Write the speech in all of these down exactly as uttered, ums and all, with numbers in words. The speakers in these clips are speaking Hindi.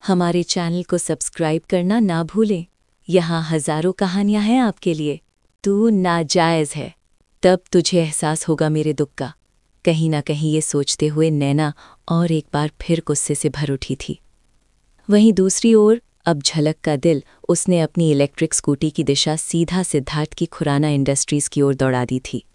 हमारे चैनल को सब्सक्राइब करना ना भूलें। यहाँ हजारों कहानियाँ हैं आपके लिए। तू नाजायज़ है, तब तुझे एहसास होगा मेरे दुख का। कहीं ना कहीं ये सोचते हुए नैना और एक बार फिर गुस्से से भर उठी थी। वहीं दूसरी ओर अब झलक का दिल उसने अपनी इलेक्ट्रिक स्कूटी की दिशा सीधा सिद्धार्थ की खुराना इंडस्ट्रीज़ की ओर दौड़ा दी थी।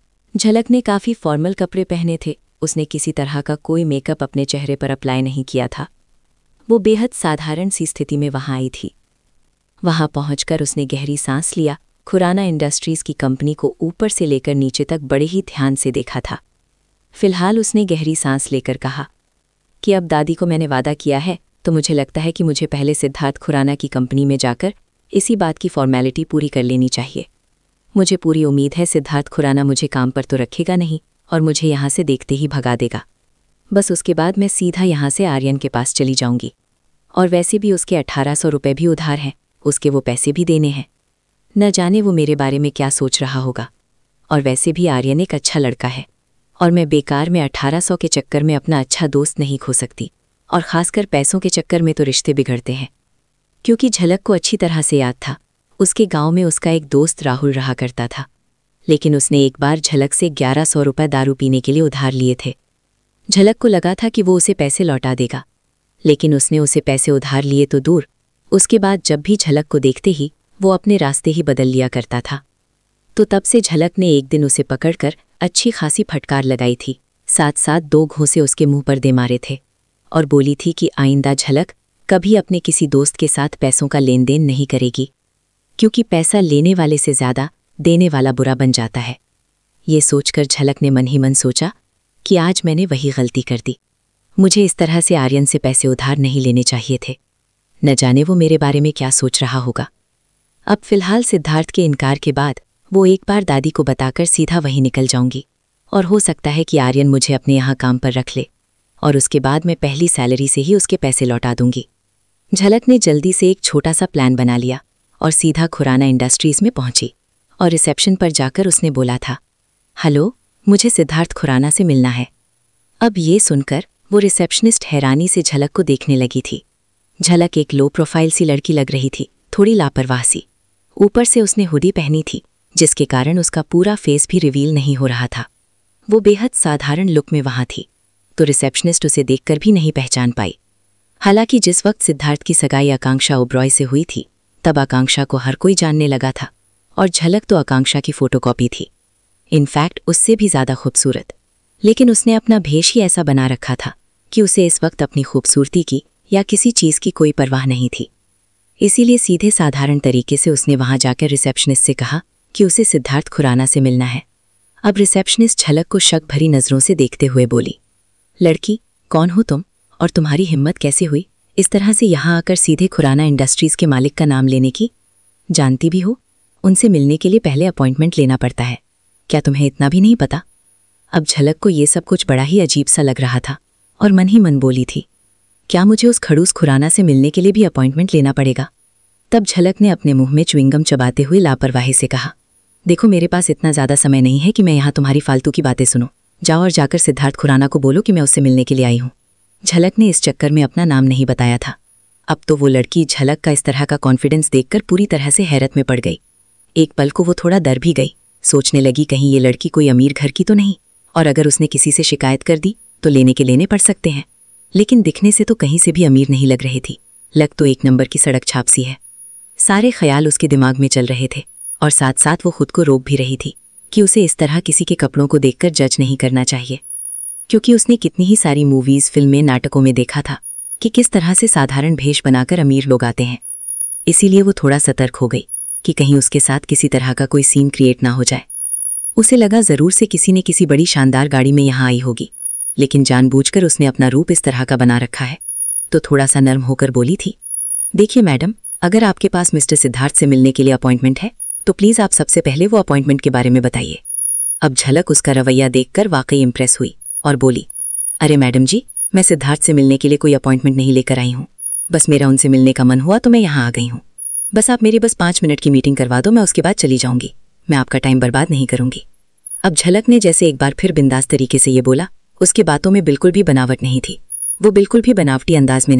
झलक ने काफ़ी फॉर्मल कपड़े पहने थे। उसने किसी तरह का कोई मेकअप अपने चेहरे पर अप्लाई नहीं किया था। वो बेहद साधारण सी स्थिति में वहाँ आई थी। वहाँ पहुंचकर उसने गहरी सांस लिया। खुराना इंडस्ट्रीज़ की कंपनी को ऊपर से लेकर नीचे तक बड़े ही ध्यान से देखा था। फिलहाल उसने गहरी सांस लेकर कहा कि अब दादी को मैंने वादा किया है, तो मुझे लगता है कि मुझे पहले सिद्धार्थ खुराना की कंपनी में जाकर इसी बात की फॉर्मेलिटी पूरी कर लेनी चाहिए। मुझे पूरी उम्मीद है सिद्धार्थ खुराना मुझे काम पर तो रखेगा नहीं और मुझे यहाँ से देखते ही भगा देगा। बस उसके बाद मैं सीधा यहाँ से आर्यन के पास चली जाऊँगी। और वैसे भी उसके अठारह सौ रुपये भी उधार हैं, उसके वो पैसे भी देने हैं। न जाने वो मेरे बारे में क्या सोच रहा होगा। और वैसे भी आर्यन एक अच्छा लड़का है और मैं बेकार में अठारह सौ के चक्कर में अपना अच्छा दोस्त नहीं खो सकती। और ख़ासकर पैसों के चक्कर में तो रिश्ते बिगड़ते हैं। क्योंकि झलक को अच्छी तरह से याद था, उसके गांव में उसका एक दोस्त राहुल रहा करता था। लेकिन उसने एक बार झलक से ग्यारह सौ रुपये दारू पीने के लिए उधार लिए थे। झलक को लगा था कि वो उसे पैसे लौटा देगा, लेकिन उसने उसे पैसे उधार लिए तो दूर, उसके बाद जब भी झलक को देखते ही वो अपने रास्ते ही बदल लिया करता था। तो तब से झलक ने एक दिन उसे पकड़कर अच्छी खासी फटकार लगाई थी। साथ साथ दो घोंसे उसके मुंह पर दे मारे थे और बोली थी कि आइंदा झलक कभी अपने किसी दोस्त के साथ पैसों का लेन देन नहीं करेगी, क्योंकि पैसा लेने वाले से ज़्यादा देने वाला बुरा बन जाता है। ये सोचकर झलक ने मन ही मन सोचा कि आज मैंने वही गलती कर दी। मुझे इस तरह से आर्यन से पैसे उधार नहीं लेने चाहिए थे। न जाने वो मेरे बारे में क्या सोच रहा होगा। अब फिलहाल सिद्धार्थ के इनकार के बाद वो एक बार दादी को बताकर सीधा वहीं निकल जाऊंगी और हो सकता है कि आर्यन मुझे अपने यहाँ काम पर रख ले और उसके बाद मैं पहली सैलरी से ही उसके पैसे लौटा दूंगी। झलक ने जल्दी से एक छोटा सा प्लान बना लिया और सीधा खुराना इंडस्ट्रीज़ में पहुंची और रिसेप्शन पर जाकर उसने बोला था, हेलो, मुझे सिद्धार्थ खुराना से मिलना है। अब ये सुनकर वो रिसेप्शनिस्ट हैरानी से झलक को देखने लगी थी। झलक एक लो प्रोफाइल सी लड़की लग रही थी, थोड़ी लापरवाह सी। ऊपर से उसने हुडी पहनी थी, जिसके कारण उसका पूरा फेस भी रिवील नहीं हो रहा था। वो बेहद साधारण लुक में वहाँ थी, तो रिसेप्शनिस्ट उसे देखकर भी नहीं पहचान पाई। हालांकि जिस वक्त सिद्धार्थ की सगाई आकांक्षा ओब्रॉय से हुई थी, तब आकांक्षा को हर कोई जानने लगा था और झलक तो आकांक्षा की फोटोकॉपी थी, इनफैक्ट उससे भी ज़्यादा खूबसूरत। लेकिन उसने अपना भेष ही ऐसा बना रखा था कि उसे इस वक्त अपनी खूबसूरती की या किसी चीज़ की कोई परवाह नहीं थी। इसीलिए सीधे साधारण तरीके से उसने वहां जाकर रिसेप्शनिस्ट से कहा कि उसे सिद्धार्थ खुराना से मिलना है। अब रिसेप्शनिस्ट झलक को शक भरी नज़रों से देखते हुए बोली, लड़की, कौन हो तुम और तुम्हारी हिम्मत कैसे हुई इस तरह से यहाँ आकर सीधे खुराना इंडस्ट्रीज़ के मालिक का नाम लेने की? जानती भी हो, उनसे मिलने के लिए पहले अपॉइंटमेंट लेना पड़ता है। क्या तुम्हें इतना भी नहीं पता? अब झलक को ये सब कुछ बड़ा ही अजीब सा लग रहा था और मन ही मन बोली थी, क्या मुझे उस खड़ूस खुराना से मिलने के लिए भी अपॉइंटमेंट लेना पड़ेगा? तब झलक ने अपने मुंह में च्युइंगम चबाते हुए लापरवाही से कहा, देखो, मेरे पास इतना ज़्यादा समय नहीं है कि मैं यहाँ तुम्हारी फालतू की बातें सुनूं। जाओ और जाकर सिद्धार्थ खुराना को बोलो कि मैं उससे मिलने के लिए आई हूँ। झलक ने इस चक्कर में अपना नाम नहीं बताया था। अब तो वो लड़की झलक का इस तरह का कॉन्फिडेंस देखकर पूरी तरह से हैरत में पड़ गई। एक पल को वो थोड़ा डर भी गई। सोचने लगी, कहीं ये लड़की कोई अमीर घर की तो नहीं, और अगर उसने किसी से शिकायत कर दी तो लेने के लेने पड़ सकते हैं। लेकिन दिखने से तो कहीं से भी अमीर नहीं लग रही थी, लग तो एक नंबर की सड़क छाप सी है। सारे ख्याल उसके दिमाग में चल रहे थे और साथ साथ वो खुद को रोक भी रही थी कि उसे इस तरह किसी के कपड़ों को देखकर जज नहीं करना चाहिए, क्योंकि उसने कितनी ही सारी मूवीज़, फिल्में, नाटकों में देखा था कि किस तरह से साधारण भेष बनाकर अमीर लोग आते हैं। इसीलिए वो थोड़ा सतर्क हो गई कि कहीं उसके साथ किसी तरह का कोई सीन क्रिएट ना हो जाए। उसे लगा ज़रूर से किसी ने किसी बड़ी शानदार गाड़ी में यहाँ आई होगी, लेकिन जानबूझकर उसने अपना रूप इस तरह का बना रखा है। तो थोड़ा सा नर्म होकर बोली थी, देखिए मैडम, अगर आपके पास मिस्टर सिद्धार्थ से मिलने के लिए अपॉइंटमेंट है तो प्लीज़ आप सबसे पहले वो अपॉइंटमेंट के बारे में बताइए। अब झलक उसका रवैया देखकर वाकई इम्प्रेस हुई और बोली, अरे मैडम जी, मैं सिद्धार्थ से मिलने के लिए कोई अपॉइंटमेंट नहीं लेकर आई हूँ। बस मेरा उनसे मिलने का मन हुआ तो मैं यहाँ आ गई हूँ। बस आप मेरी बस पाँच मिनट की मीटिंग करवा दो, मैं उसके बाद चली जाऊँगी। मैं आपका टाइम बर्बाद नहीं करूँगी। अब झलक ने जैसे एक बार फिर बिंदास तरीके से ये बोला, उसकी बातों में बिल्कुल भी बनावट नहीं थी। वो बिल्कुल भी बनावटी अंदाज में नहीं,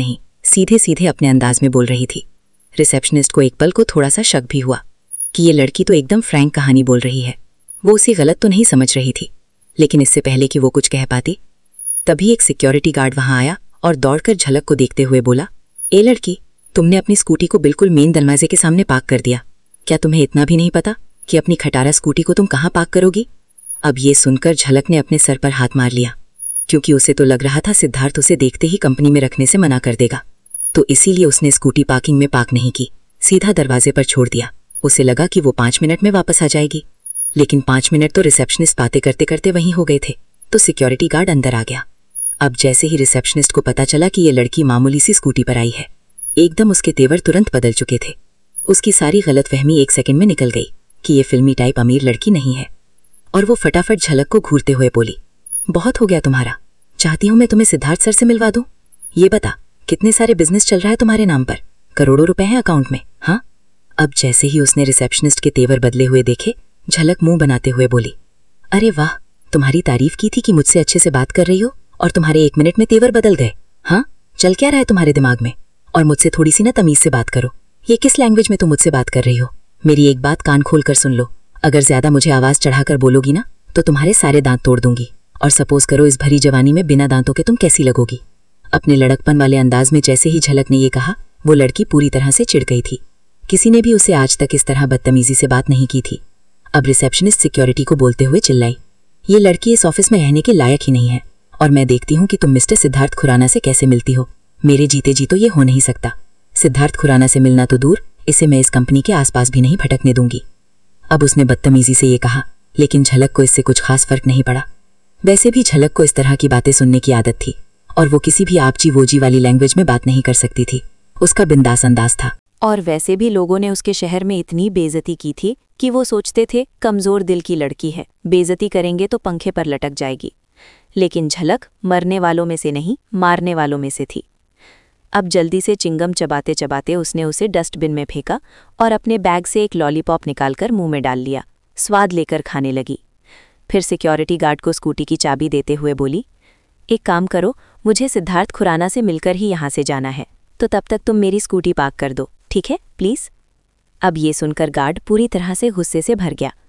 सीधे सीधे अपने अंदाज में बोल रही थी। रिसेप्शनिस्ट को एक पल को थोड़ा सा शक भी हुआ कि ये लड़की तो एकदम फ्रैंक कहानी बोल रही है। वो उसे गलत तो नहीं समझ रही थी, लेकिन इससे पहले कि वो कुछ कह पाती, तभी एक सिक्योरिटी गार्ड वहां आया और दौड़कर झलक को देखते हुए बोला, ए लड़की, तुमने अपनी स्कूटी को बिल्कुल मेन दरवाजे के सामने पार्क कर दिया। क्या तुम्हें इतना भी नहीं पता कि अपनी खटारा स्कूटी को तुम कहाँ पार्क करोगी? अब ये सुनकर झलक ने अपने सर पर हाथ मार लिया, क्योंकि उसे तो लग रहा था सिद्धार्थ उसे देखते ही कंपनी में रखने से मना कर देगा, तो इसीलिए उसने स्कूटी पार्किंग में पार्क नहीं की, सीधा दरवाजे पर छोड़ दिया। उसे लगा कि वो पाँच मिनट में वापस आ जाएगी, लेकिन पाँच मिनट तो रिसेप्शनिस्ट बातें करते करते वहीं हो गए थे, तो सिक्योरिटी गार्ड अंदर आ गया। अब जैसे ही रिसेप्शनिस्ट को पता चला कि ये लड़की मामूली सी स्कूटी पर आई है, एकदम उसके तेवर तुरंत बदल चुके थे। उसकी सारी गलतफहमी एक सेकंड में निकल गई कि ये फिल्मी टाइप अमीर लड़की नहीं है, और वो फटाफट झलक को घूरते हुए बोली, बहुत हो गया तुम्हारा, चाहती हूँ मैं तुम्हें सिद्धार्थ सर से मिलवा दूँ। ये बता, कितने सारे बिजनेस चल रहा है तुम्हारे नाम पर? करोड़ों रुपए हैं अकाउंट में, हाँ? अब जैसे ही उसने रिसेप्शनिस्ट के तेवर बदले हुए देखे, झलक मुंह बनाते हुए बोली, अरे वाह, तुम्हारी तारीफ की थी कि मुझसे अच्छे से बात कर रही हो और तुम्हारे एक मिनट में तेवर बदल गए, हाँ? चल क्या रहा है तुम्हारे दिमाग में? और मुझसे थोड़ी सी ना तमीज से बात करो। ये किस लैंग्वेज में तुम मुझसे बात कर रही हो? मेरी एक बात कान खोल कर सुन लो, अगर ज्यादा मुझे आवाज चढ़ाकर बोलोगी ना तो तुम्हारे सारे दांत तोड़ दूंगी। और सपोज करो इस भरी जवानी में बिना दांतों के तुम कैसी लगोगी? अपने लड़कपन वाले अंदाज में जैसे ही झलक ने ये कहा, वो लड़की पूरी तरह से चिढ़ गई थी। किसी ने भी उसे आज तक इस तरह बदतमीजी से बात नहीं की थी। अब रिसेप्शनिस्ट सिक्योरिटी को बोलते हुए चिल्लाई, ये लड़की इस ऑफिस में रहने के लायक ही नहीं है, और मैं देखती हूँ कि तुम मिस्टर सिद्धार्थ खुराना से कैसे मिलती हो। मेरे जीते जी तो ये हो नहीं सकता। सिद्धार्थ खुराना से मिलना तो दूर, इसे मैं इस कंपनी के आसपास भी नहीं भटकने दूंगी। अब उसने बदतमीजी से ये कहा, लेकिन झलक को इससे कुछ खास फर्क नहीं पड़ा। वैसे भी झलक को इस तरह की बातें सुनने की आदत थी, और वो किसी भी आपजी वोजी वाली लैंग्वेज में बात नहीं कर सकती थी। उसका बिंदास अंदाज था। और वैसे भी लोगों ने उसके शहर में इतनी बेइज्जती की थी कि वो सोचते थे कमजोर दिल की लड़की है, बेइज्जती करेंगे तो पंखे पर लटक जाएगी। लेकिन झलक मरने वालों में से नहीं, मारने वालों में से थी। अब जल्दी से चिंगम चबाते चबाते उसने उसे डस्टबिन में फेंका और अपने बैग से एक लॉलीपॉप निकालकर मुंह में डाल लिया। स्वाद लेकर खाने लगी। फिर सिक्योरिटी गार्ड को स्कूटी की चाबी देते हुए बोली, एक काम करो, मुझे सिद्धार्थ खुराना से मिलकर ही यहाँ से जाना है, तो तब तक तुम मेरी स्कूटी पार्क कर दो, ठीक है, प्लीज़। अब ये सुनकर गार्ड पूरी तरह से गुस्से से भर गया